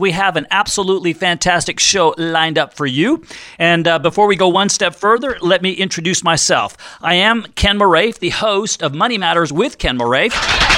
we have an absolutely fantastic show lined up for you. And before we go one step further, let me introduce myself. I am Ken Moraif, the host of Money Matters with Ken Moraif.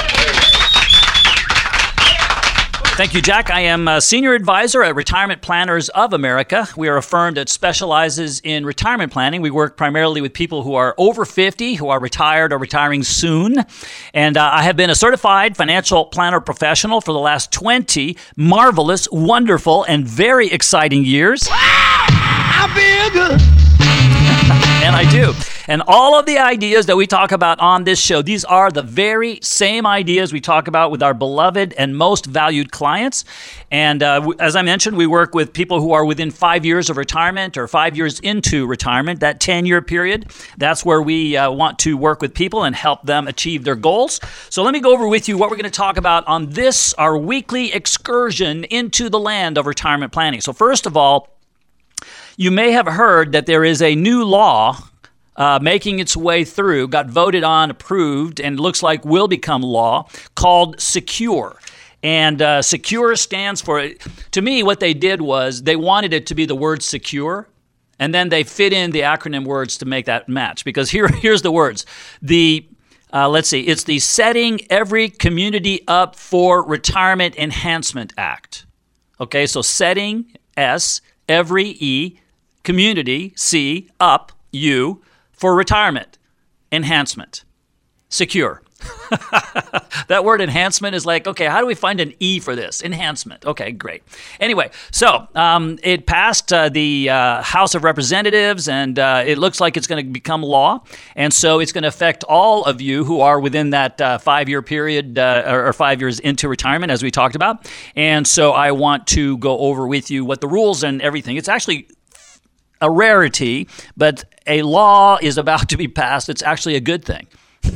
Thank you, Jack. I am a senior advisor at Retirement Planners of America. We are a firm that specializes in retirement planning. We work primarily with people who are over 50, who are retired or retiring soon. And I have been a certified financial planner professional for the last 20 marvelous, wonderful, and very exciting years. I feel good. And I do. And all of the ideas that we talk about on this show, these are the very same ideas we talk about with our beloved and most valued clients. And as I mentioned, we work with people who are within 5 years of retirement or 5 years into retirement, that 10-year period. That's where we want to work with people and help them achieve their goals. So let me go over with you what we're going to talk about on this, our weekly excursion into the land of retirement planning. So first of all, you may have heard that there is a new law making its way through, got voted on, approved, and looks like will become law, called SECURE. And SECURE stands for, to me, what they did was they wanted it to be the word secure, and then they fit in the acronym words to make that match. Because here's the words. Let's see, it's the Setting Every Community Up for Retirement Enhancement Act. Okay, so setting, S, every, E, community, C, up, U, for retirement, enhancement, secure. That word enhancement is like, okay, how do we find an E for this? Enhancement. Okay, great. Anyway, so it passed the House of Representatives, and it looks like it's going to become law. And so it's going to affect all of you who are within that 5-year period or 5 years into retirement, as we talked about. And so I want to go over with you what the rules and everything. It's actually a rarity, but a law is about to be passed. It's actually a good thing.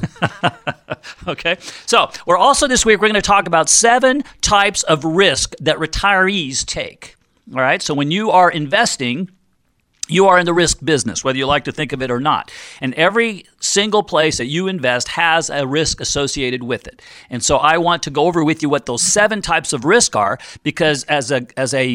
Okay, so we're also this week, we're going to talk about 7 types of risk that retirees take. All right, so when you are investing, you are in the risk business, whether you like to think of it or not. And every single place that you invest has a risk associated with it. And so I want to go over with you what those 7 types of risk are, because as an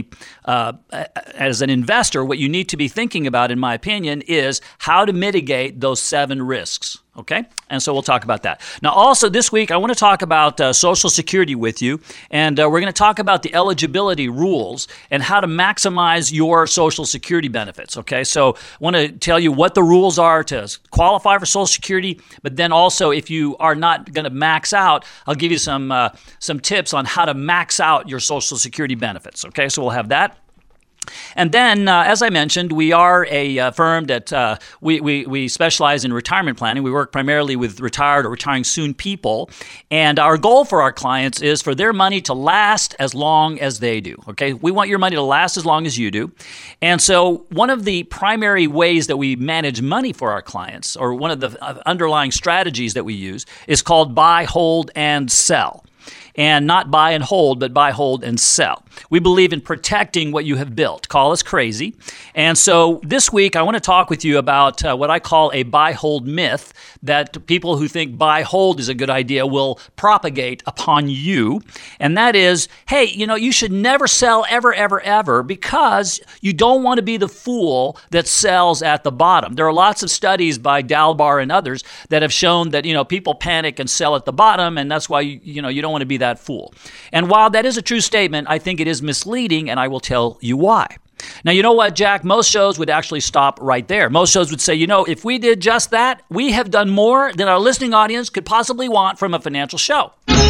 investor, what you need to be thinking about, in my opinion, is how to mitigate those 7 risks. Okay? And so we'll talk about that. Now, also this week, I want to talk about Social Security with you, and we're going to talk about the eligibility rules and how to maximize your Social Security benefits. Okay? So I want to tell you what the rules are to qualify for Social Security, but then also if you are not going to max out, I'll give you some tips on how to max out your Social Security benefits. Okay? So we'll have that. And then, as I mentioned, we are a firm that we specialize in retirement planning. We work primarily with retired or retiring soon people. And our goal for our clients is for their money to last as long as they do. Okay, we want your money to last as long as you do. And so one of the primary ways that we manage money for our clients, or one of the underlying strategies that we use, is called buy, hold, and sell. And not buy and hold, but buy, hold, and sell. We believe in protecting what you have built. Call us crazy. And so this week, I want to talk with you about what I call a buy-hold myth that people who think buy-hold is a good idea will propagate upon you. And that is, hey, you should never sell ever, ever, ever, because you don't want to be the fool that sells at the bottom. There are lots of studies by Dalbar and others that have shown that, people panic and sell at the bottom, and that's why, you don't want to be that fool. And while that is a true statement, I think it is misleading, and I will tell you why. Now, you know what, Jack? Most shows would actually stop right there. Most shows would say, if we did just that, we have done more than our listening audience could possibly want from a financial show.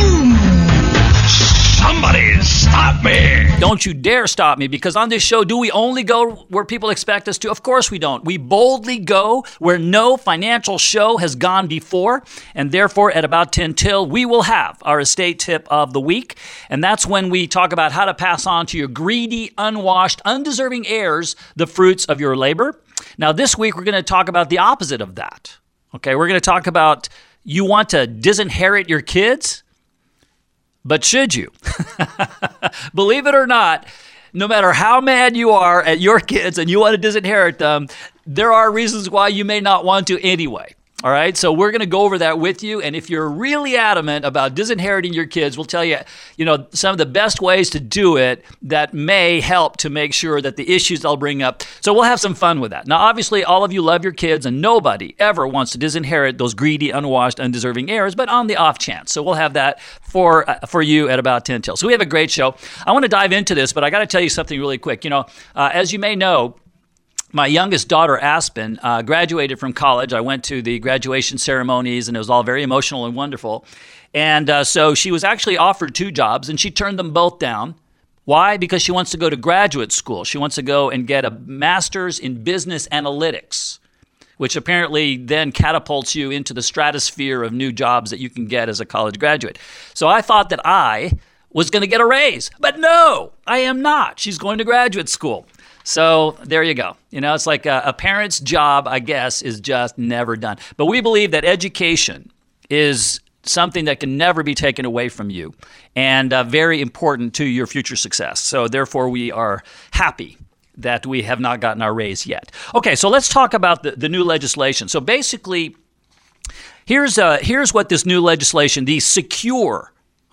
Somebody stop me! Don't you dare stop me, because on this show, do we only go where people expect us to? Of course we don't. We boldly go where no financial show has gone before, and therefore at about 10 till, we will have our estate tip of the week, and that's when we talk about how to pass on to your greedy, unwashed, undeserving heirs the fruits of your labor. Now this week, we're going to talk about the opposite of that. Okay, we're going to talk about you want to disinherit your kids? But should you? Believe it or not, no matter how mad you are at your kids and you want to disinherit them, there are reasons why you may not want to anyway. All right, so we're going to go over that with you, and if you're really adamant about disinheriting your kids, we'll tell you, some of the best ways to do it that may help to make sure that the issues I'll bring up. So we'll have some fun with that. Now, obviously, all of you love your kids, and nobody ever wants to disinherit those greedy, unwashed, undeserving heirs, but on the off chance. So we'll have that for you at about 10 till. So we have a great show. I want to dive into this, but I got to tell you something really quick. As you may know, my youngest daughter, Aspen, graduated from college. I went to the graduation ceremonies, and it was all very emotional and wonderful. And so she was actually offered 2 jobs, and she turned them both down. Why? Because she wants to go to graduate school. She wants to go and get a master's in business analytics, which apparently then catapults you into the stratosphere of new jobs that you can get as a college graduate. So I thought that I was going to get a raise, but no, I am not. She's going to graduate school. So there you go. It's like a parent's job, I guess, is just never done. But we believe that education is something that can never be taken away from you and very important to your future success. So therefore, we are happy that we have not gotten our raise yet. Okay, so let's talk about the new legislation. So basically, here's what this new legislation, the Secure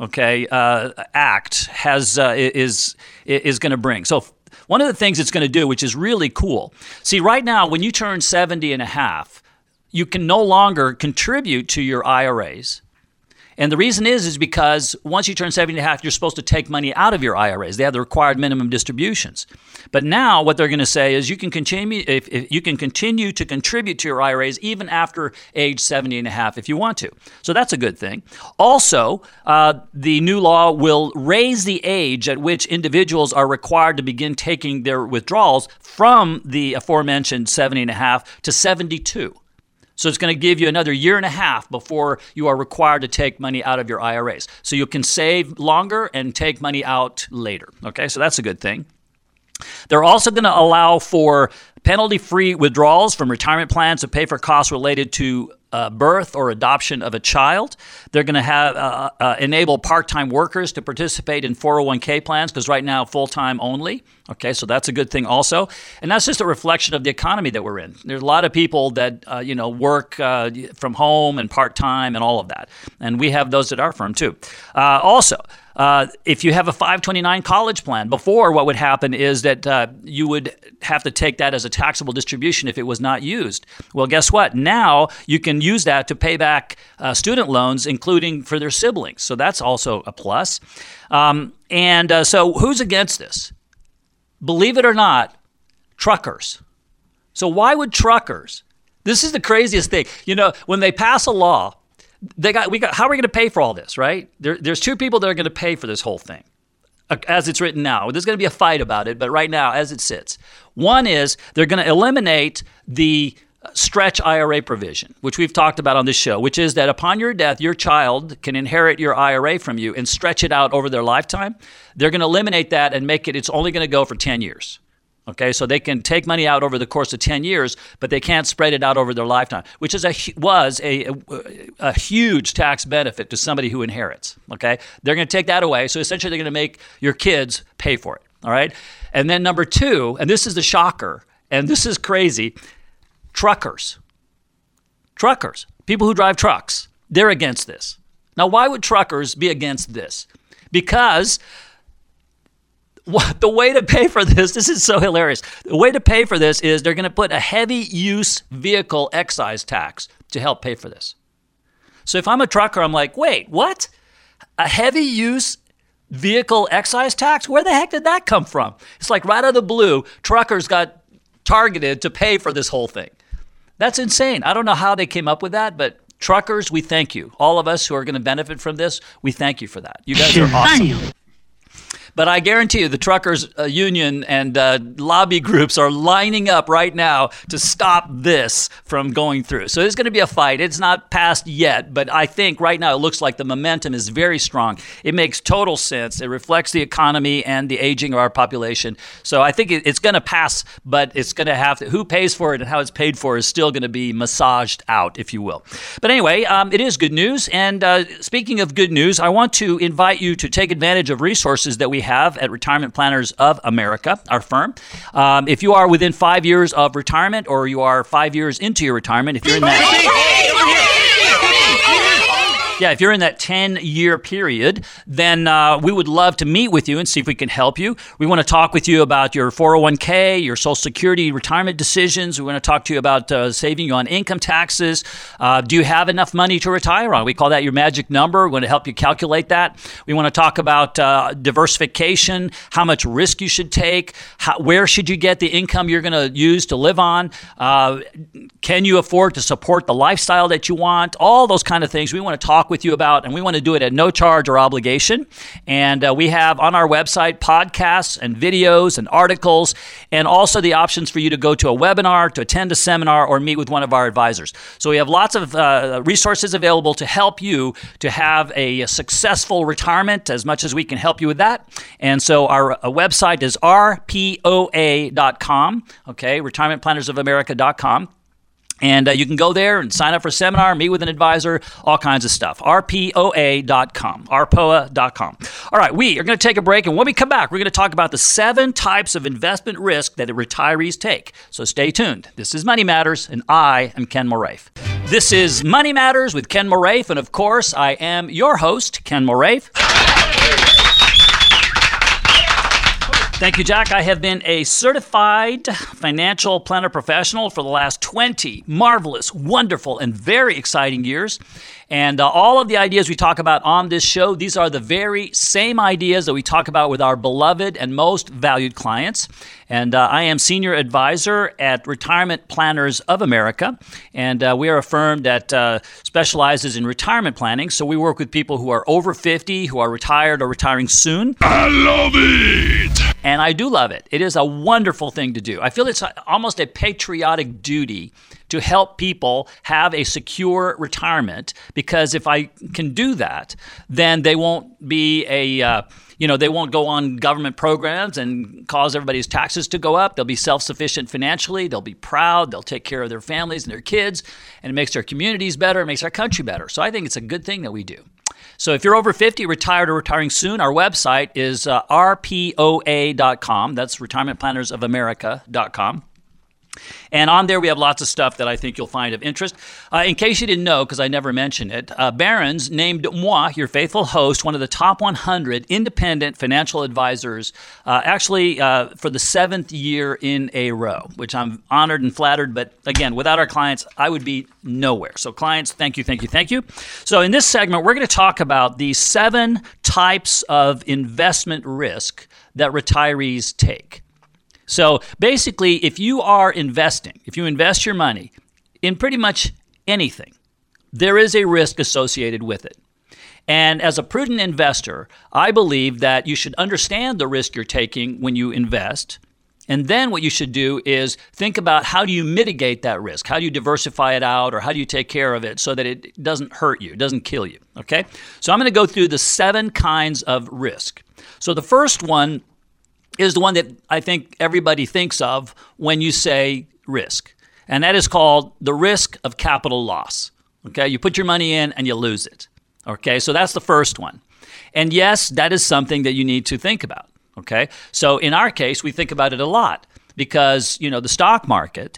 Act, is going to bring. So one of the things it's going to do, which is really cool. See, right now, when you turn 70 and a half, you can no longer contribute to your IRAs. And the reason is because once you turn 70 and a half, you're supposed to take money out of your IRAs. They have the required minimum distributions. But now what they're going to say is you can continue if you can continue to contribute to your IRAs even after age 70 and a half if you want to. So that's a good thing. Also, the new law will raise the age at which individuals are required to begin taking their withdrawals from the aforementioned 70 and a half to 72. So it's going to give you another year and a half before you are required to take money out of your IRAs. So you can save longer and take money out later. Okay, so that's a good thing. They're also going to allow for penalty-free withdrawals from retirement plans to pay for costs related to birth or adoption of a child. They're going to have enable part-time workers to participate in 401k plans because right now full-time only. Okay, so that's a good thing also. And that's just a reflection of the economy that we're in. There's a lot of people that work from home and part-time and all of that. And we have those at our firm too. Also, if you have a 529 college plan, before what would happen is that you would have to take that as a taxable distribution if it was not used. Well, guess what? Now you can use that to pay back student loans, including for their siblings. So that's also a plus. So who's against this? Believe it or not, truckers. So why would truckers? This is the craziest thing. When they pass a law, how are we going to pay for all this, right? There's 2 people that are going to pay for this whole thing, as it's written now. There's going to be a fight about it, but right now, as it sits, one is they're going to eliminate the stretch IRA provision, which we've talked about on this show, which is that upon your death, your child can inherit your IRA from you and stretch it out over their lifetime. They're going to eliminate that and make it's only going to go for 10 years. Okay, so they can take money out over the course of 10 years, but they can't spread it out over their lifetime, which was a huge tax benefit to somebody who inherits. Okay, they're going to take that away. So essentially, they're going to make your kids pay for it. All right, and then number 2, and this is the shocker, and this is crazy. Truckers, people who drive trucks, they're against this. Now, why would truckers be against this? Because the way to pay for this is so hilarious. The way to pay for this is they're going to put a heavy use vehicle excise tax to help pay for this. So if I'm a trucker, I'm like, wait, what? A heavy use vehicle excise tax? Where the heck did that come from? It's like right out of the blue, truckers got targeted to pay for this whole thing. That's insane. I don't know how they came up with that, but truckers, we thank you. All of us who are going to benefit from this, we thank you for that. You guys are awesome. But I guarantee you the truckers union and lobby groups are lining up right now to stop this from going through. So there's going to be a fight. It's not passed yet, but I think right now it looks like the momentum is very strong. It makes total sense. It reflects the economy and the aging of our population. So I think it's going to pass, but it's going to have to, who pays for it and how it's paid for is still going to be massaged out, if you will. But anyway, it is good news. And speaking of good news, I want to invite you to take advantage of resources that we have at Retirement Planners of America, our firm. If you are within 5 years of retirement, or you are 5 years into your retirement, if you're in if you're in that 10-year period, then we would love to meet with you and see if we can help you. We want to talk with you about your 401k, your Social Security retirement decisions. We want to talk to you about saving you on income taxes. Do you have enough money to retire on? We call that your magic number. We want to help you calculate that. We want to talk about diversification, how much risk you should take, where should you get the income you're going to use to live on, can you afford to support the lifestyle that you want, all those kind of things we want to talk with you about, and we want to do it at no charge or obligation. And we have on our website podcasts and videos and articles, and also the options for you to go to a webinar, to attend a seminar, or meet with one of our advisors. So we have lots of resources available to help you to have a successful retirement, as much as we can help you with that. And so our website is rpoa.com, okay, retirementplannersofamerica.com. And you can go there and sign up for a seminar, meet with an advisor, all kinds of stuff. rpoa.com, rpoa.com. All right, we are going to take a break, and when we come back, we're going to talk about the 7 types of investment risk that retirees take. So stay tuned. This is Money Matters, and I am Ken Moraif. This is Money Matters with Ken Moraif, and of course, I am your host, Ken Moraif. Thank you, Jack. I have been a certified financial planner professional for the last 20 marvelous, wonderful, and very exciting years. And all of the ideas we talk about on this show, these are the very same ideas that we talk about with our beloved and most valued clients. And I am senior advisor at Retirement Planners of America. And we are a firm that specializes in retirement planning. So we work with people who are over 50, who are retired or retiring soon. I love it! And I do love it. It is a wonderful thing to do. I feel it's almost a patriotic duty to help people have a secure retirement, because if I can do that, then they won't be they won't go on government programs and cause everybody's taxes to go up. They'll be self-sufficient financially. They'll be proud. They'll take care of their families and their kids, and it makes their communities better. It makes our country better. So I think it's a good thing that we do. So if you're over 50, retired or retiring soon, our website is rpoa.com. That's retirementplannersofamerica.com. And on there, we have lots of stuff that I think you'll find of interest. In case you didn't know, because I never mentioned it, Barron's named moi, your faithful host, one of the top 100 independent financial advisors, for the 7th year in a row, which I'm honored and flattered. But again, without our clients, I would be nowhere. So clients, thank you, thank you, thank you. So in this segment, we're going to talk about the 7 types of investment risk that retirees take. So basically, if you are investing, if you invest your money in pretty much anything, there is a risk associated with it. And as a prudent investor, I believe that you should understand the risk you're taking when you invest. And then what you should do is think about, how do you mitigate that risk? How do you diversify it out, or how do you take care of it so that it doesn't hurt you, it doesn't kill you, okay? So I'm going to go through the 7 kinds of risk. So the first one is the one that I think everybody thinks of when you say risk, and that is called the risk of capital loss. Okay, you put your money in and you lose it. Okay, so that's the first one. And yes, that is something that you need to think about. Okay, so in our case, we think about it a lot, because the stock market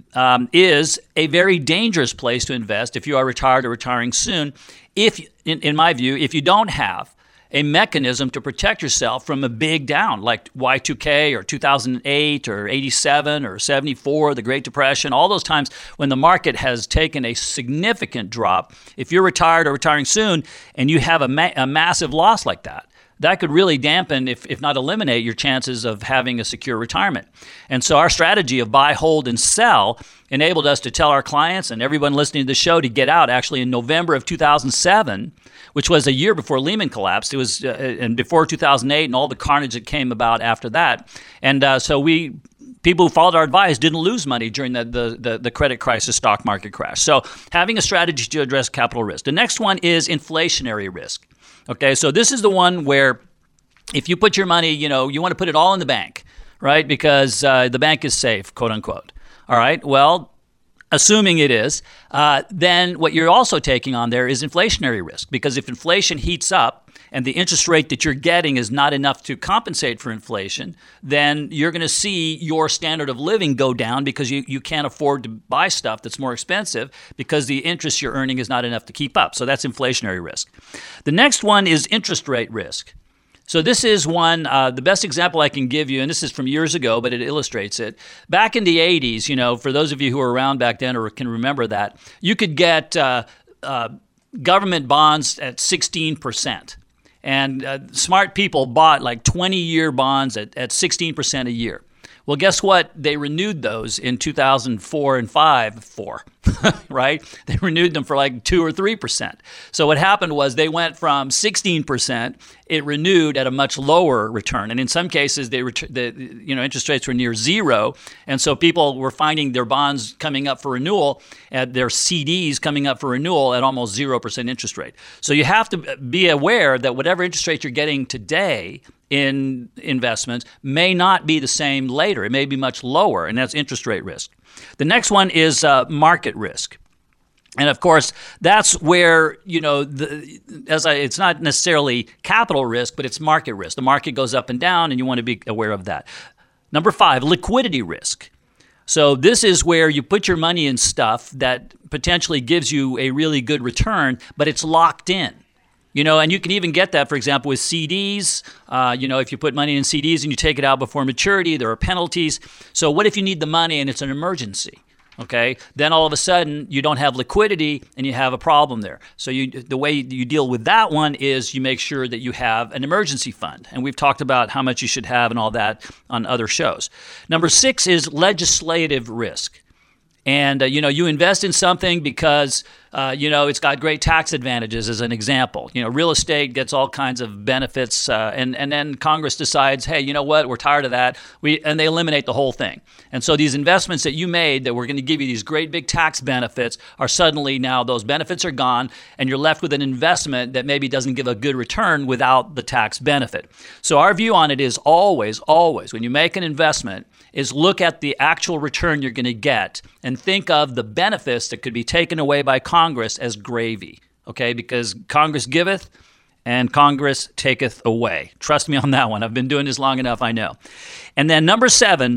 is a very dangerous place to invest if you are retired or retiring soon. If, in my view, if you don't have a mechanism to protect yourself from a big down like Y2K or 2008 or 87 or 74, the Great Depression, all those times when the market has taken a significant drop. If you're retired or retiring soon and you have a massive loss like that, that could really dampen, if not eliminate, your chances of having a secure retirement. And so our strategy of buy, hold, and sell enabled us to tell our clients and everyone listening to the show to get out actually in November of 2007, which was a year before Lehman collapsed. It was and before 2008 and all the carnage that came about after that. And so people who followed our advice didn't lose money during the credit crisis, stock market crash. So having a strategy to address capital risk. The next one is inflationary risk. Okay, so this is the one where if you put your money, you want to put it all in the bank, right? Because the bank is safe, quote unquote. All right, well, assuming it is, then what you're also taking on there is inflationary risk. Because if inflation heats up and the interest rate that you're getting is not enough to compensate for inflation, then you're going to see your standard of living go down because you can't afford to buy stuff that's more expensive because the interest you're earning is not enough to keep up. So that's inflationary risk. The next one is interest rate risk. So this is one, the best example I can give you, and this is from years ago, but it illustrates it. Back in the 80s, for those of you who were around back then or can remember that, you could get government bonds at 16%. And smart people bought like 20-year bonds at 16% a year. Well, guess what? They renewed those in 2004 and 5, right? They renewed them for like 2 or 3%. So what happened was they went from 16%, it renewed at a much lower return. And in some cases, interest rates were near zero. And so people were finding their bonds coming up for renewal, at their CDs coming up for renewal at almost 0% interest rate. So you have to be aware that whatever interest rate you're getting today in investments may not be the same later. It may be much lower, and that's interest rate risk. The next one is market risk. And of course, that's where, it's not necessarily capital risk, but it's market risk. The market goes up and down, and you want to be aware of that. Number 5, liquidity risk. So this is where you put your money in stuff that potentially gives you a really good return, but it's locked in. And you can even get that, for example, with CDs. If you put money in CDs and you take it out before maturity, there are penalties. So what if you need the money and it's an emergency? Okay, then all of a sudden you don't have liquidity and you have a problem there. So the way you deal with that one is you make sure that you have an emergency fund. And we've talked about how much you should have and all that on other shows. Number 6 is legislative risk. And, you invest in something because, it's got great tax advantages, as an example. Real estate gets all kinds of benefits, and then Congress decides, hey, you know what, we're tired of that, and they eliminate the whole thing. And so these investments that you made that were going to give you these great big tax benefits are suddenly now those benefits are gone, and you're left with an investment that maybe doesn't give a good return without the tax benefit. So our view on it is always, when you make an investment, is look at the actual return you're going to get and think of the benefits that could be taken away by Congress as gravy, okay? Because Congress giveth and Congress taketh away. Trust me on that one. I've been doing this long enough, I know. And then number 7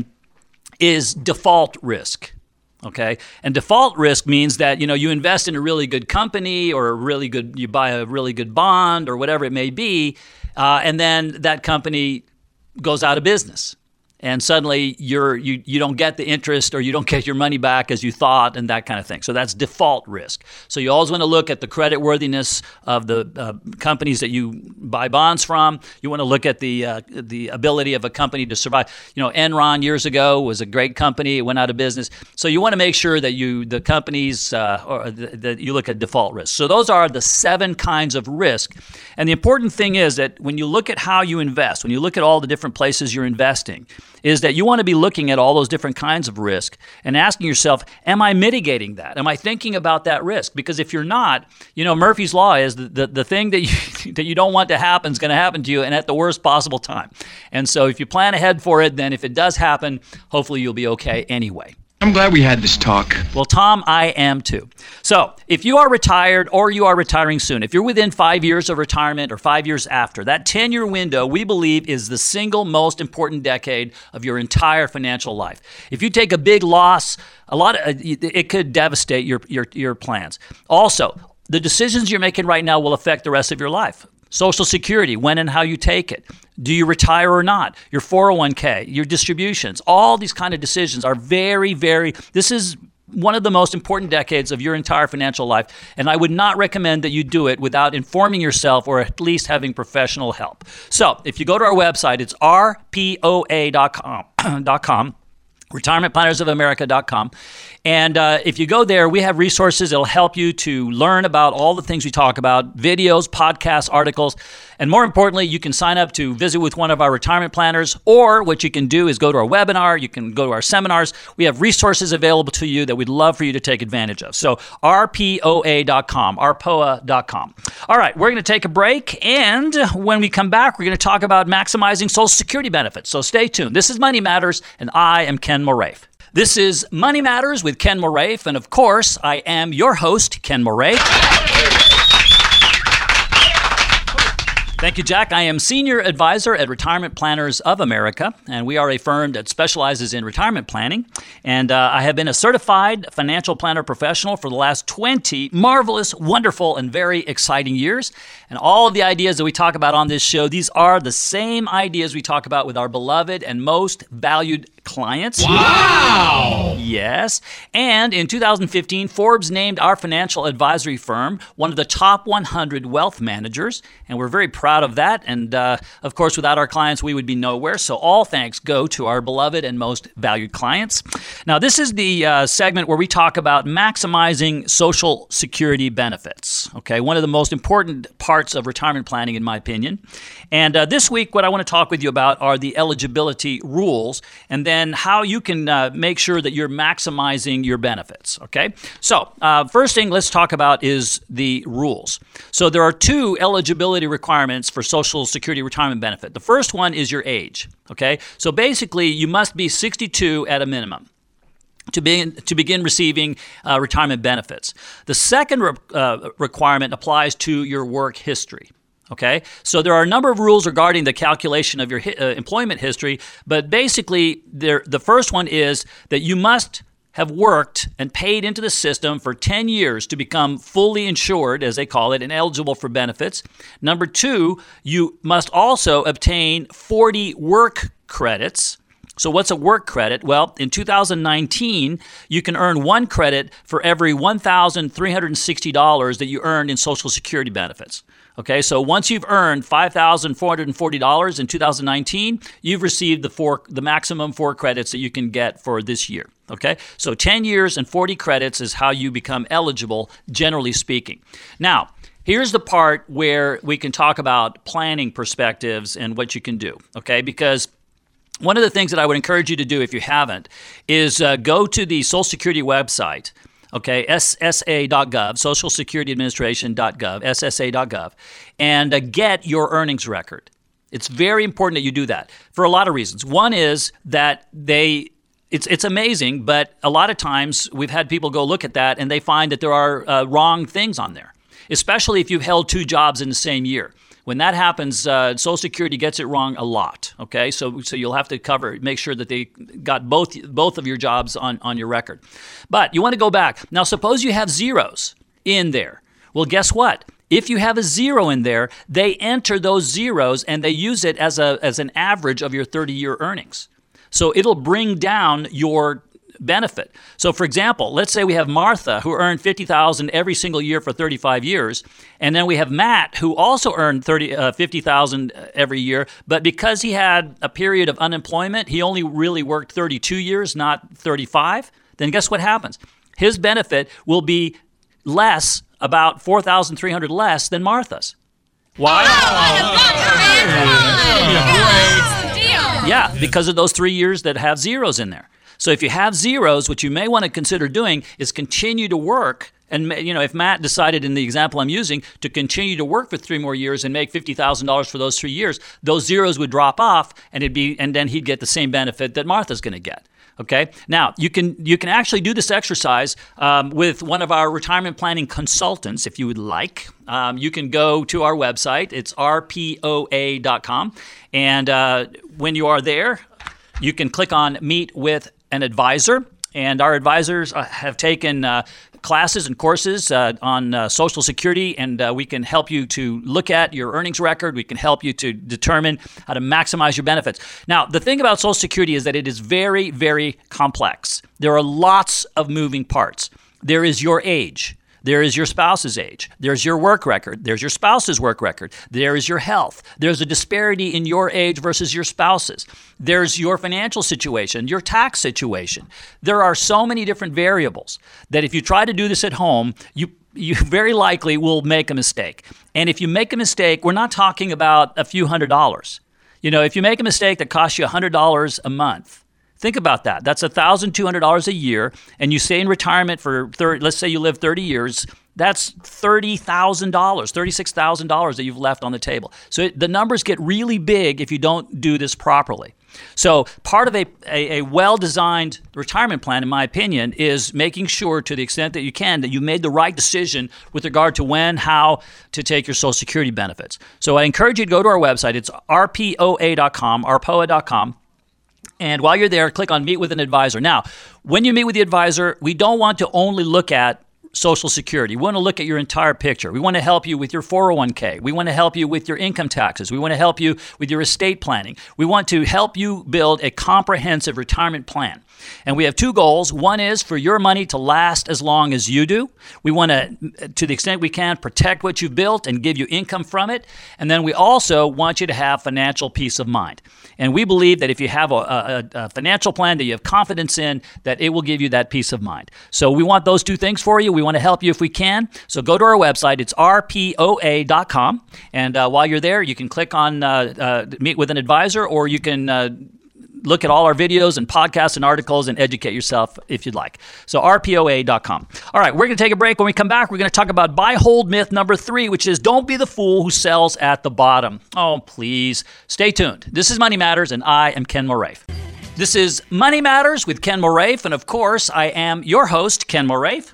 is default risk. Okay, and default risk means that you invest in a really good company or you buy a really good bond or whatever it may be, and then that company goes out of business. And suddenly you don't get the interest or you don't get your money back as you thought and that kind of thing. So that's default risk. So you always want to look at the creditworthiness of the companies that you buy bonds from. You want to look at the ability of a company to survive. Enron years ago was a great company. It went out of business. So you want to make sure that the companies that you look at default risk. So those are the 7 kinds of risk. And the important thing is that when you look at how you invest, when you look at all the different places you're investing, is that you want to be looking at all those different kinds of risk and asking yourself, am I mitigating that? Am I thinking about that risk? Because if you're not, Murphy's Law is the thing that you don't want to happen is going to happen to you and at the worst possible time. And so if you plan ahead for it, then if it does happen, hopefully you'll be okay anyway. I'm glad we had this talk. Well, Tom, I am too. So if you are retired or you are retiring soon, if you're within 5 years of retirement or 5 years after, that 10-year window, we believe, is the single most important decade of your entire financial life. If you take a big loss, it could devastate your plans. Also, the decisions you're making right now will affect the rest of your life. Social Security, when and how you take it. Do you retire or not? Your 401k, your distributions, all these kind of decisions are very, this is one of the most important decades of your entire financial life. And I would not recommend that you do it without informing yourself or at least having professional help. So if you go to our website, it's rpoa.com. retirementplannersofamerica.com. And if you go there, we have resources that will help you to learn about all the things we talk about, videos, podcasts, articles. And more importantly, you can sign up to visit with one of our retirement planners, or what you can do is go to our webinar, you can go to our seminars. We have resources available to you that we'd love for you to take advantage of. So rpoa.com, rpoa.com. All right, we're going to take a break, and when we come back, we're going to talk about maximizing Social Security benefits. So stay tuned. This is Money Matters, and I am Ken Moraif. This is Money Matters with Ken Moraif, and of course, I am your host, Ken Moraif. Thank you, Jack. I am Senior Advisor at Retirement Planners of America, and we are a firm that specializes in retirement planning. And I have been a certified financial planner professional for the last 20 marvelous, wonderful, and very exciting years. And all of the ideas that we talk about on this show, these are the same ideas we talk about with our beloved and most valued clients. Wow! Yes. And in 2015, Forbes named our financial advisory firm one of the top 100 wealth managers, and we're very proud of that. And of course, without our clients, we would be nowhere. So all thanks go to our beloved and most valued clients. Now, this is the segment where we talk about maximizing Social Security benefits. Okay, one of the most important parts of retirement planning, in my opinion. And this week, what I want to talk with you about are the eligibility rules, and then how you can make sure that you're maximizing your benefits. Okay, so first thing let's talk about is the rules. So there are two eligibility requirements for Social Security retirement benefit. The first one is your age. Okay, so basically you must be 62 at a minimum to begin receiving retirement benefits. The second requirement applies to your work history. Okay, so there are a number of rules regarding the calculation of your employment history, but basically the first one is that you must have worked and paid into the system for 10 years to become fully insured, as they call it, and eligible for benefits. Number two, you must also obtain 40 work credits. So what's a work credit? Well, in 2019, you can earn one credit for every $1,360 that you earned in Social Security benefits. Okay, so once you've earned $5,440 in 2019, you've received the maximum 4 credits that you can get for this year. Okay, so 10 years and 40 credits is how you become eligible, generally speaking. Now, here's the part where we can talk about planning perspectives and what you can do. Okay, because one of the things that I would encourage you to do if you haven't is go to the Social Security website. Okay, SSA.gov, Social Security Administration.gov, SSA.gov, and get your earnings record. It's very important that you do that for a lot of reasons. One is that it's amazing, but a lot of times we've had people go look at that and they find that there are wrong things on there, especially if you've held 2 jobs in the same year. When that happens, Social Security gets it wrong a lot. Okay, so you'll have to make sure that they got both of your jobs on your record. But you want to go back. Now, suppose you have zeros in there. Well, guess what? If you have a zero in there, they enter those zeros and they use it as an average of your 30-year earnings. So it'll bring down your benefit. So, for example, let's say we have Martha, who earned $50,000 every single year for 35 years, and then we have Matt, who also earned $50,000 every year, but because he had a period of unemployment, he only really worked 32 years, not 35. Then guess what happens? His benefit will be less, about $4,300 less than Martha's. Why? Yeah, because of those 3 years that have zeros in there. So if you have zeros, what you may want to consider doing is continue to work. And if Matt decided in the example I'm using to continue to work for 3 more years and make $50,000 for those 3 years, those zeros would drop off, and then he'd get the same benefit that Martha's going to get. Okay. Now you can actually do this exercise with one of our retirement planning consultants if you would like. You can go to our website. It's rpoa.com, and when you are there, you can click on Meet with an Advisor. And our advisors have taken classes and courses on Social Security, and we can help you to look at your earnings record. We can help you to determine how to maximize your benefits. Now, the thing about Social Security is that it is very, very complex. There are lots of moving parts. There is your age. There is your spouse's age. There's your work record. There's your spouse's work record. There is your health. There's a disparity in your age versus your spouse's. There's your financial situation, your tax situation. There are so many different variables that if you try to do this at home, you very likely will make a mistake. And if you make a mistake, we're not talking about a few $100s. If you make a mistake that costs you $100 a month, think about that. That's $1,200 a year, and you stay in retirement for let's say you live 30 years. That's $30,000, $36,000 that you've left on the table. So the numbers get really big if you don't do this properly. So part of a well-designed retirement plan, in my opinion, is making sure to the extent that you can that you made the right decision with regard to when, how to take your Social Security benefits. So I encourage you to go to our website. It's rpoa.com, rpoa.com. And while you're there, click on Meet with an Advisor. Now, when you meet with the advisor, we don't want to only look at Social Security. We want to look at your entire picture. We want to help you with your 401k. We want to help you with your income taxes. We want to help you with your estate planning. We want to help you build a comprehensive retirement plan. And we have two goals. One is for your money to last as long as you do. We want to the extent we can, protect what you've built and give you income from it. And then we also want you to have financial peace of mind. And we believe that if you have a financial plan that you have confidence in, that it will give you that peace of mind. So we want those two things for you. We want to help you if we can. So go to our website. It's rpoa.com. And while you're there, you can click on Meet with an Advisor, or you can look at all our videos and podcasts and articles and educate yourself if you'd like. So rpoa.com. All right, we're going to take a break. When we come back, we're going to talk about buy hold myth number 3, which is don't be the fool who sells at the bottom. Oh, please. Stay tuned. This is Money Matters, and I am Ken Moraif. This is Money Matters with Ken Moraif, and of course, I am your host, Ken Moraif.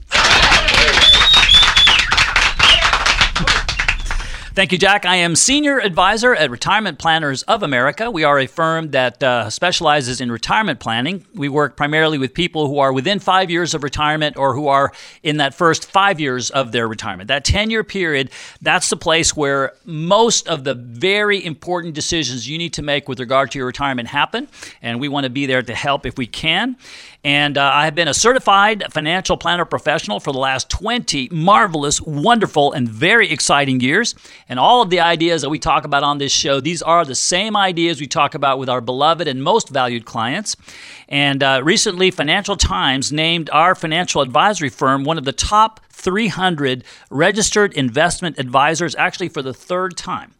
Thank you, Jack. I am Senior Advisor at Retirement Planners of America. We are a firm that specializes in retirement planning. We work primarily with people who are within 5 years of retirement or who are in that first 5 years of their retirement. That 10-year period, that's the place where most of the very important decisions you need to make with regard to your retirement happen, and we want to be there to help if we can. And I have been a certified financial planner professional for the last 20 marvelous, wonderful, and very exciting years. And all of the ideas that we talk about on this show, these are the same ideas we talk about with our beloved and most valued clients. And recently, Financial Times named our financial advisory firm one of the top 300 registered investment advisors, actually for the third time.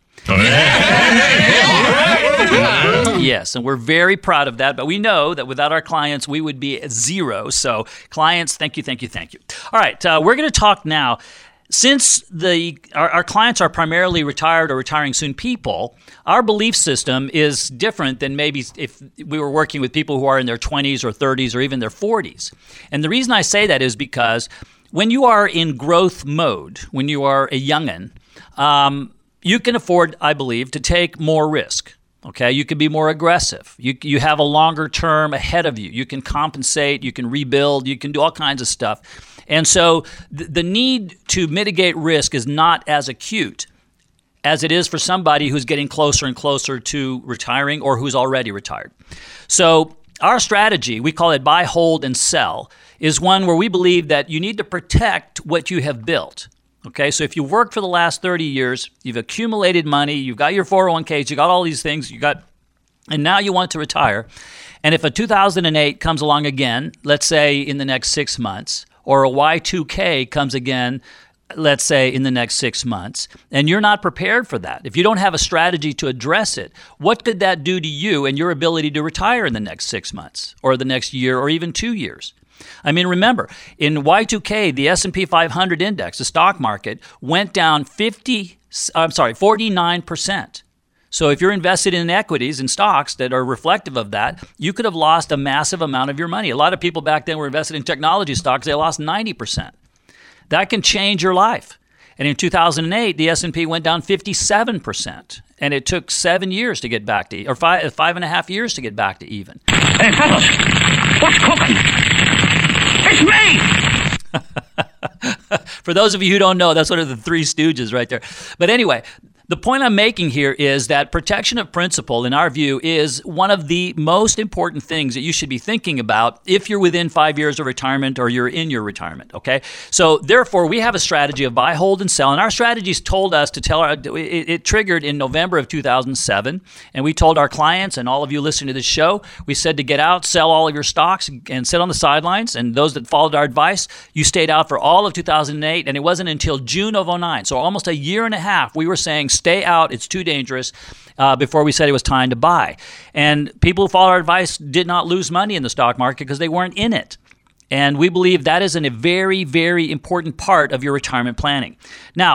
Yes, and we're very proud of that, but we know that without our clients, we would be at zero. So clients, thank you, thank you, thank you. All right, we're going to talk now. Since our clients are primarily retired or retiring soon people, our belief system is different than maybe if we were working with people who are in their 20s or 30s or even their 40s. And the reason I say that is because when you are in growth mode, when you are a youngin', you can afford, I believe, to take more risk. Okay, you can be more aggressive. You have a longer term ahead of you. You can compensate, you can rebuild, you can do all kinds of stuff. And so the need to mitigate risk is not as acute as it is for somebody who's getting closer and closer to retiring or who's already retired. So our strategy, we call it buy, hold, and sell, is one where we believe that you need to protect what you have built. Okay, so if you worked for the last 30 years, you've accumulated money, you've got your 401ks, you got all these things, and now you want to retire. And if a 2008 comes along again, let's say in the next 6 months, or a Y2K comes again, let's say in the next 6 months, and you're not prepared for that, if you don't have a strategy to address it, what could that do to you and your ability to retire in the next 6 months, or the next year, or even 2 years? I mean, remember, in Y2K, the S&P 500 index, the stock market, went down 49%. So if you're invested in equities and stocks that are reflective of that, you could have lost a massive amount of your money. A lot of people back then were invested in technology stocks. They lost 90%. That can change your life. And in 2008, the S&P went down 57%. And it took 7 years to get back to, or 5.5 years to get back to even. Hey, fellas, what's cooking? It's me! For those of you who don't know, that's one of the Three Stooges right there. But anyway, the point I'm making here is that protection of principal, in our view, is one of the most important things that you should be thinking about if you're within 5 years of retirement or you're in your retirement, okay? So therefore, we have a strategy of buy, hold, and sell, and our strategies told us to tell it triggered in November of 2007, and we told our clients and all of you listening to this show, we said to get out, sell all of your stocks, and sit on the sidelines, and those that followed our advice, you stayed out for all of 2008, and it wasn't until June of 2009, so almost a year and a half, we were saying, stay out, it's too dangerous, before we said it was time to buy. And people who followed our advice did not lose money in the stock market because they weren't in it. And we believe that is a very, very important part of your retirement planning. Now,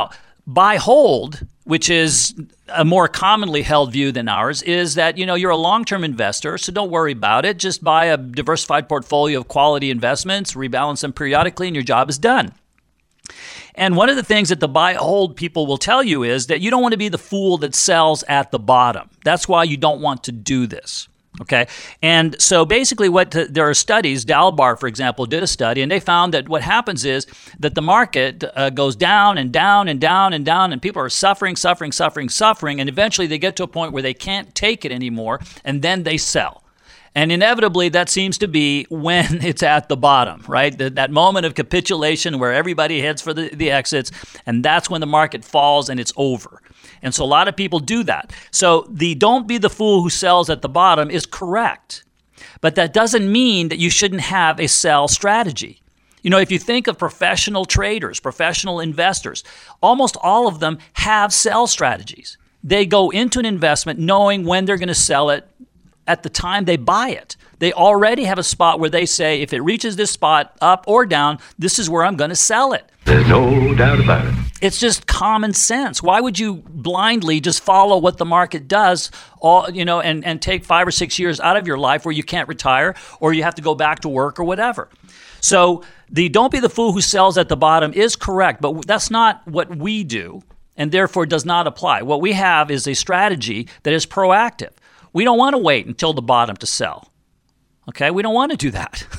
Buy hold, which is a more commonly held view than ours, is that, you're a long-term investor, so don't worry about it. Just buy a diversified portfolio of quality investments, rebalance them periodically, and your job is done. And one of the things that the buy hold people will tell you is that you don't want to be the fool that sells at the bottom. That's why you don't want to do this. Okay, and so basically there are studies, Dalbar, for example, did a study, and they found that what happens is that the market goes down and down and down and down, and people are suffering, and eventually they get to a point where they can't take it anymore, and then they sell. And inevitably, that seems to be when it's at the bottom, right? That moment of capitulation where everybody heads for the exits, and that's when the market falls and it's over. And so a lot of people do that. So the don't be the fool who sells at the bottom is correct. But that doesn't mean that you shouldn't have a sell strategy. If you think of professional traders, professional investors, almost all of them have sell strategies. They go into an investment knowing when they're going to sell it at the time they buy it. They already have a spot where they say, if it reaches this spot up or down, this is where I'm going to sell it. There's no doubt about it. It's just common sense. Why would you blindly just follow what the market does, and take 5 or 6 years out of your life where you can't retire or you have to go back to work or whatever? So the don't be the fool who sells at the bottom is correct, but that's not what we do, and therefore does not apply. What we have is a strategy that is proactive. We don't want to wait until the bottom to sell. Okay, we don't want to do that.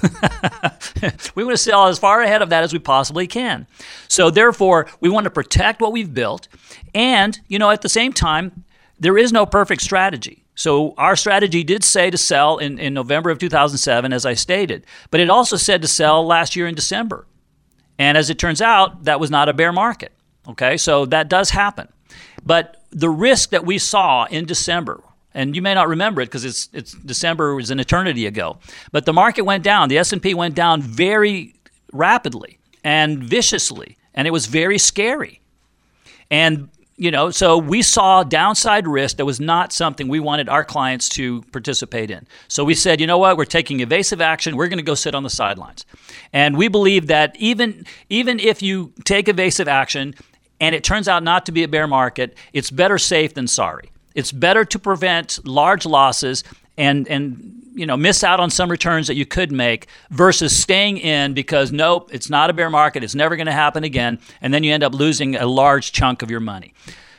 We want to sell as far ahead of that as we possibly can. So therefore, we want to protect what we've built. And, at the same time, there is no perfect strategy. So our strategy did say to sell in November of 2007, as I stated. But it also said to sell last year in December. And as it turns out, that was not a bear market. Okay, so that does happen. But the risk that we saw in December, and you may not remember it because it's December was an eternity ago. But the market went down. The S&P went down very rapidly and viciously, and it was very scary. And, so we saw downside risk that was not something we wanted our clients to participate in. So we said, you know what, we're taking evasive action. We're going to go sit on the sidelines. And we believe that even if you take evasive action and it turns out not to be a bear market, it's better safe than sorry. It's better to prevent large losses and miss out on some returns that you could make versus staying in because, nope, it's not a bear market. It's never going to happen again. And then you end up losing a large chunk of your money.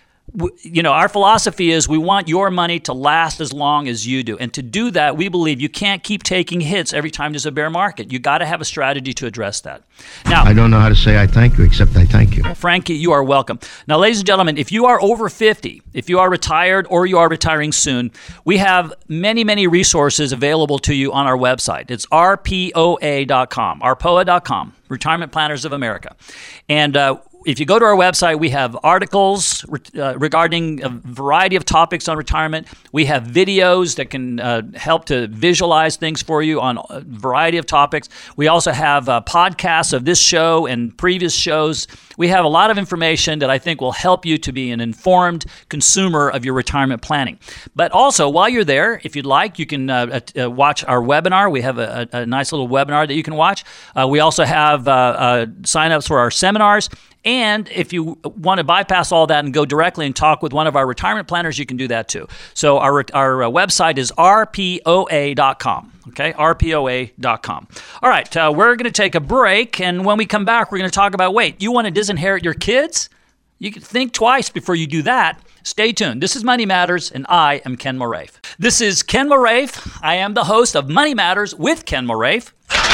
Our philosophy is we want your money to last as long as you do. And to do that, we believe you can't keep taking hits every time there's a bear market. You got to have a strategy to address that. Now, I don't know how to say I thank you, except I thank you. Frankie, you are welcome. Now, ladies and gentlemen, if you are over 50, if you are retired or you are retiring soon, we have many, many resources available to you on our website. It's rpoa.com, rpoa.com, Retirement Planners of America. And if you go to our website, we have articles regarding a variety of topics on retirement. We have videos that can help to visualize things for you on a variety of topics. We also have podcasts of this show and previous shows. We have a lot of information that I think will help you to be an informed consumer of your retirement planning. But also, while you're there, if you'd like, you can watch our webinar. We have a nice little webinar that you can watch. We also have sign-ups for our seminars. And if you want to bypass all that and go directly and talk with one of our retirement planners, you can do that too. So our website is rpoa.com. Okay, rpoa.com. All right, we're going to take a break, and when we come back, we're going to talk about, wait, you want to disinherit your kids? You can think twice before you do that. Stay tuned. This is Money Matters, and I am Ken Moraif. This is Ken Moraif. I am the host of Money Matters with Ken Moraif.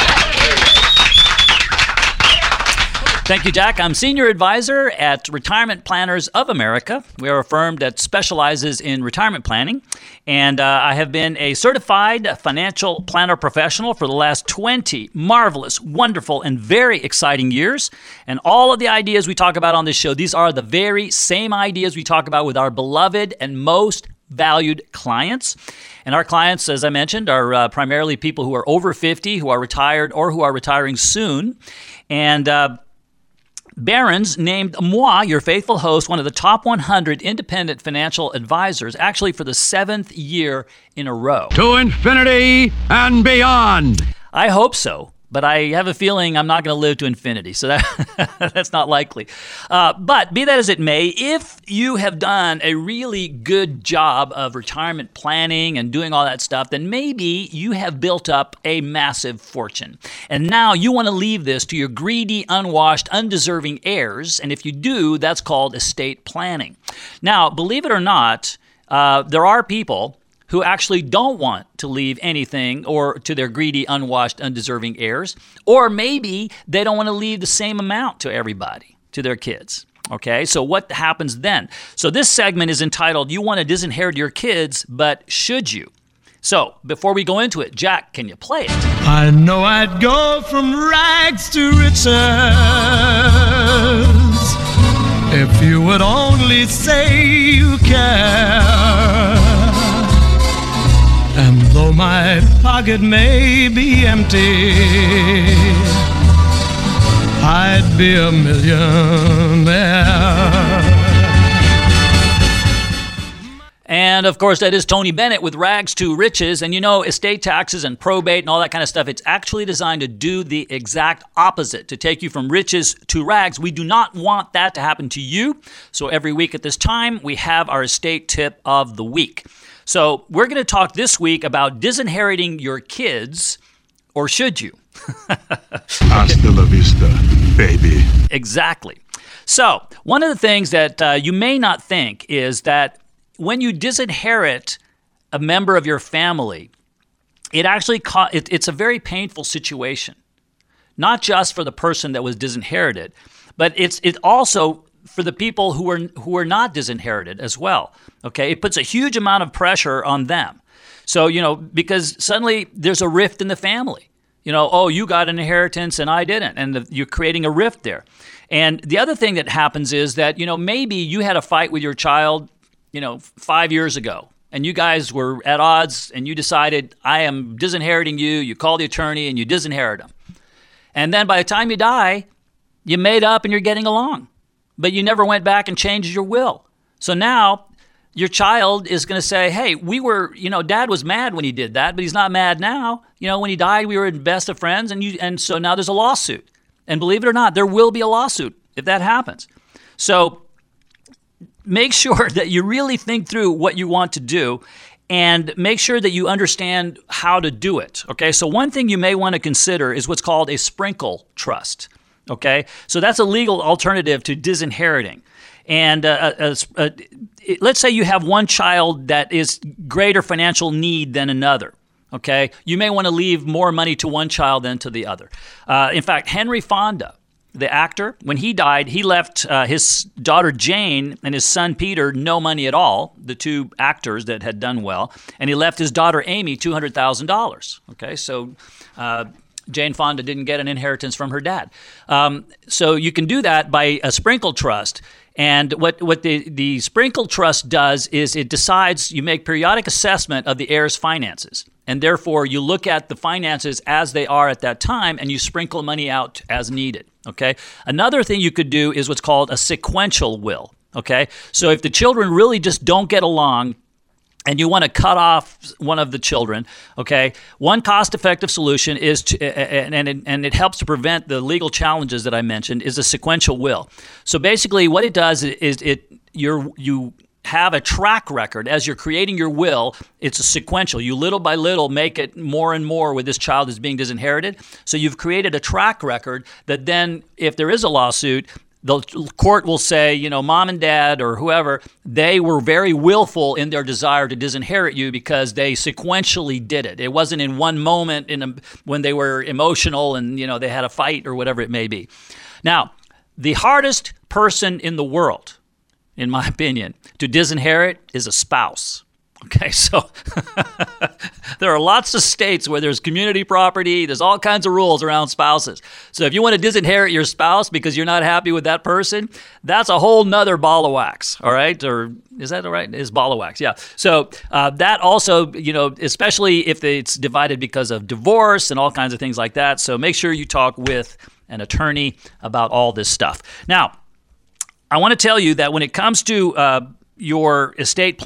Thank you, Jack. I'm Senior Advisor at Retirement Planners of America. We are a firm that specializes in retirement planning, and I have been a certified financial planner professional for the last 20 marvelous, wonderful, and very exciting years. And all of the ideas we talk about on this show, these are the very same ideas we talk about with our beloved and most valued clients. And our clients, as I mentioned, are primarily people who are over 50, who are retired, or who are retiring soon. And Barron's named moi, your faithful host, one of the top 100 independent financial advisors, actually for the 7th year in a row. To infinity and beyond. I hope so. but I have a feeling I'm not going to live to infinity, so that's not likely. But be that as it may, if you have done a really good job of retirement planning and doing all that stuff, then maybe you have built up a massive fortune. And now you want to leave this to your greedy, unwashed, undeserving heirs, and if you do, that's called estate planning. Now, believe it or not, there are people who actually don't want to leave anything or to their greedy, unwashed, undeserving heirs, or maybe they don't want to leave the same amount to everybody, to their kids. Okay, so what happens then? So this segment is entitled, You Want to Disinherit Your Kids, But Should You? So before we go into it, Jack, can you play it? I know I'd go from rags to riches if you would only say you care. And though my pocket may be empty, I'd be a millionaire. And of course, that is Tony Bennett with Rags to Riches. And you know, estate taxes and probate and all that kind of stuff, it's actually designed to do the exact opposite, to take you from riches to rags. We do not want that to happen to you. So every week at this time, we have our estate tip of the week. So we're going to talk this week about disinheriting your kids, or should you? Hasta la vista, baby. Exactly. So one of the things that you may not think is that when you disinherit a member of your family, it actually it's a very painful situation, not just for the person that was disinherited, but it's also for the people who are not disinherited as well. Okay, it puts a huge amount of pressure on them. So, you know, because suddenly there's a rift in the family. You know, oh, you got an inheritance and I didn't, and you're creating a rift there. And the other thing that happens is that, you know, maybe you had a fight with your child, you know, 5 years ago, and you guys were at odds, and you decided, I am disinheriting you. You call the attorney and you disinherit them. And then by the time you die, you made up and you're getting along, but you never went back and changed your will. So now your child is going to say, hey, Dad was mad when he did that, but he's not mad now. You know, when he died, we were best of friends, and so now there's a lawsuit. And believe it or not, there will be a lawsuit if that happens. So make sure that you really think through what you want to do, and make sure that you understand how to do it. Okay, so one thing you may want to consider is what's called a sprinkle trust. Okay, so that's a legal alternative to disinheriting. And let's say you have one child that is greater financial need than another. Okay, you may want to leave more money to one child than to the other. In fact, Henry Fonda, the actor, when he died, he left his daughter Jane and his son Peter no money at all, the two actors that had done well, and he left his daughter Amy $200,000. Okay, so Jane Fonda didn't get an inheritance from her dad. So you can do that by a sprinkle trust. And what the sprinkle trust does is it decides, you make periodic assessment of the heir's finances. And therefore, you look at the finances as they are at that time, and you sprinkle money out as needed. Okay. Another thing you could do is what's called a sequential will. Okay. So if the children really just don't get along, and you want to cut off one of the children, okay, one cost-effective solution is to, and it helps to prevent the legal challenges that I mentioned, is a sequential will. So basically, what it does is you have a track record as you're creating your will. It's a sequential. You little by little make it more and more with this child is being disinherited. So you've created a track record that then, if there is a lawsuit, the court will say, you know, mom and dad or whoever, they were very willful in their desire to disinherit you because they sequentially did it. It wasn't in one moment when they were emotional and, you know, they had a fight or whatever it may be. Now, the hardest person in the world, in my opinion, to disinherit is a spouse. Okay, so there are lots of states where there's community property. There's all kinds of rules around spouses. So if you want to disinherit your spouse because you're not happy with that person, that's a whole nother ball of wax, all right? Or is that all right? It's ball of wax, yeah. So that also, you know, especially if it's divided because of divorce and all kinds of things like that. So make sure you talk with an attorney about all this stuff. Now, I want to tell you that when it comes to your estate planning,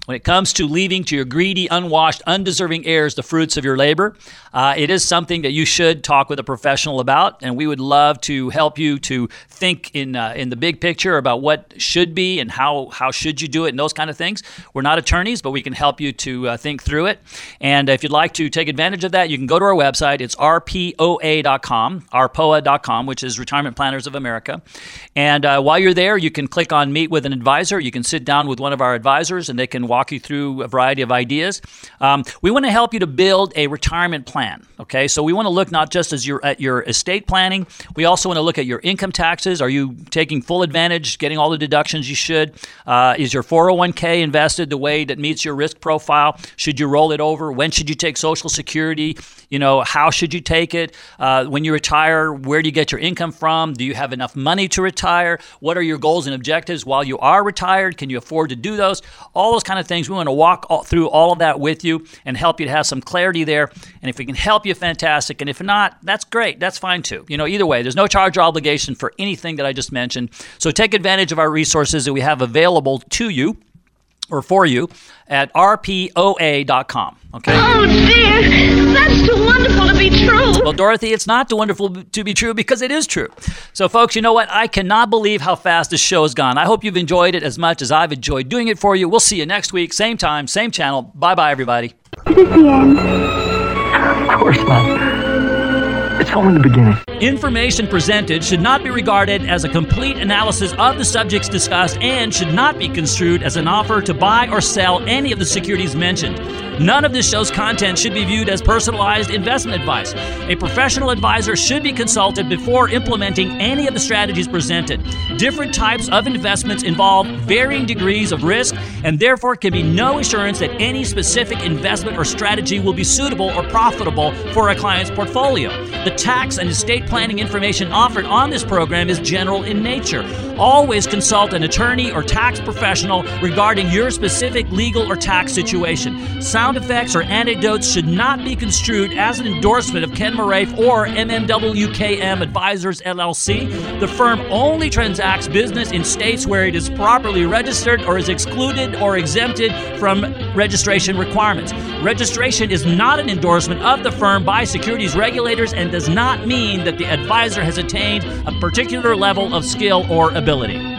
When it comes to leaving to your greedy, unwashed, undeserving heirs the fruits of your labor, it is something that you should talk with a professional about, and we would love to help you to think in the big picture about what should be and how should you do it and those kind of things. We're not attorneys, but we can help you to think through it. And if you'd like to take advantage of that, you can go to our website. It's rpoa.com, rpoa.com, which is Retirement Planners of America. And while you're there, you can click on Meet with an Advisor. You can sit down with one of our advisors, and they can walk you through a variety of ideas. We want to help you to build a retirement plan. Okay, so we want to look not just at your estate planning. We also want to look at your income taxes. Are you taking full advantage, getting all the deductions you should? Is your 401k invested the way that meets your risk profile? Should you roll it over? When should you take Social Security? How should you take it? When you retire, where do you get your income from? Do you have enough money to retire? What are your goals and objectives while you are retired? Can you afford to do those? All those kind of things. We want to walk through all of that with you and help you to have some clarity there. And if we can help you, fantastic. And if not, that's great. That's fine too. Either way, there's no charge or obligation for anything that I just mentioned. So take advantage of our resources that we have available to you or for you at rpoa.com. Okay? Oh, dear. That's too wonderful to be true. Well, Dorothy, it's not too wonderful to be true because it is true. So, folks, you know what? I cannot believe how fast this show has gone. I hope you've enjoyed it as much as I've enjoyed doing it for you. We'll see you next week. Same time, same channel. Bye-bye, everybody. Is this the end? Of course not. It's only the beginning. Information presented should not be regarded as a complete analysis of the subjects discussed and should not be construed as an offer to buy or sell any of the securities mentioned. None of this show's content should be viewed as personalized investment advice. A professional advisor should be consulted before implementing any of the strategies presented. Different types of investments involve varying degrees of risk, and therefore can be no assurance that any specific investment or strategy will be suitable or profitable for a client's portfolio. The tax and estate planning information offered on this program is general in nature. Always consult an attorney or tax professional regarding your specific legal or tax situation. Sound effects or anecdotes should not be construed as an endorsement of Ken Moraif or MMWKM Advisors LLC. The firm only transacts business in states where it is properly registered or is excluded or exempted from registration requirements. Registration is not an endorsement of the firm by securities regulators and does not mean that the advisor has attained a particular level of skill or ability.